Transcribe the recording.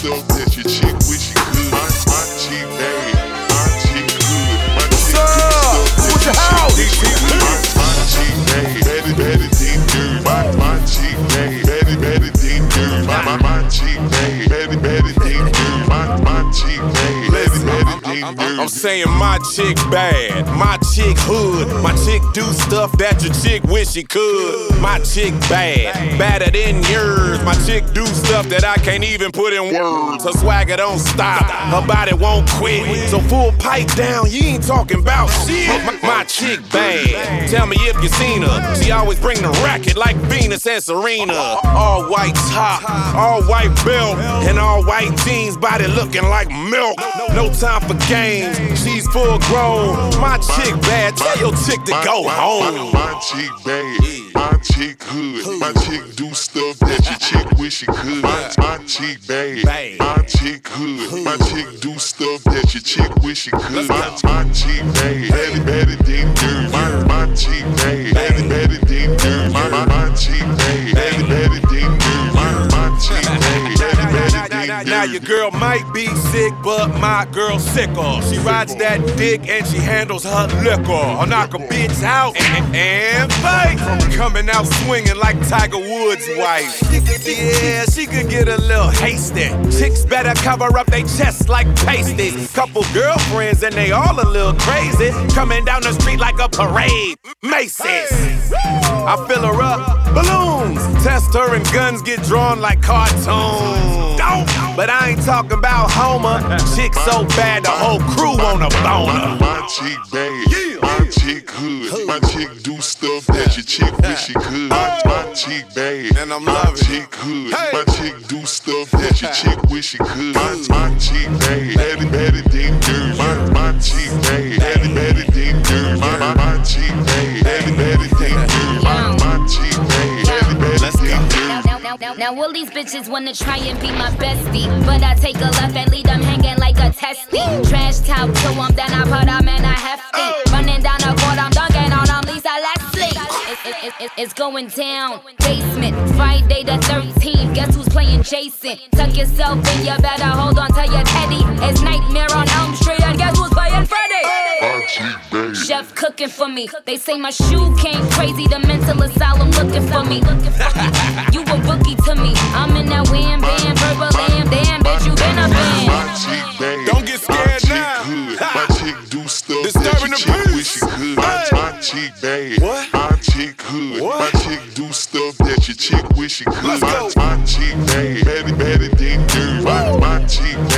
stuff that your chick wish she could. My chick bad, my chick good. My chick do stuff that your chick wish she could. My chick bad, better than dirt. My chick bad, better than dirt. My chick bad, better than dirt. My chick bad, better than dirt. I'm saying my chick bad, my chick hood, my chick do stuff that your chick wish she could. My chick bad, badder than yours. My chick do stuff that I can't even put in words. Her swagger don't stop, her body won't quit. So full pipe down, you ain't talking about shit. My chick bad, tell me if you seen her. She always bring the racket like Venus and Serena. All white top, all white belt, and all white jeans, body looking like milk. No time for games, she's full grown. My chick bad, tell your chick to go home. My chick bad, my chick hood. My chick do stuff that your chick wish she could. My chick bad, my chick hood. My chick do stuff that your chick wish she could. My chick bad, better than dirt. My chick bad, better than dirt. My chick bad, better than dirt. My chick bad, better than dirt. Now your girl might be sick, but my girl's sicker. She rides that dick and she handles her liquor. I'll knock a bitch out and fight. Coming out swinging like Tiger Woods' wife. Yeah, she could get a little hasty. Chicks better cover up they chests like pasties. Couple girlfriends and they all a little crazy. Coming down the street like a parade. Macy's. I fill her up, balloons. Test her and guns get drawn like cartoons. But I ain't talking about Homer. Chick so bad the whole crew wanna boner. My chick bad, my chick hood. My chick do stuff that your chick wish she could. My chick bad, and I'm my loving chick hood. My chick do stuff that your chick wish she could. My chick bad, better than dirt. My chick bad, better than dirt. My chick bad, better than dirt. My chick bad, better than dirt. Now all these bitches wanna try and be my bestie, but I take a left and leave them hanging like a testy. Trash talk to them, then I put them in a hefty. Running down the court, I'm dunking on them, Lisa Leslie. It's going down. Basement, Friday the 13th. Guess who's playing Jason? Tuck yourself in, you better hold on to your teddy. It's Nightmare on Elm Street, and guess who's playing Freddy? Chef cooking for me. They say my shoe came crazy. The mental asylum looking for me. You a rookie to me. I'm in that wham bam, purple lamb. Damn, bitch, you been a fan. Don't get scared now. My chick do stuff Disturbing that your the chick wish she could. My chick bad, my chick hood. My chick do stuff that your chick wish she could. My chick bad, better than dirt. My chick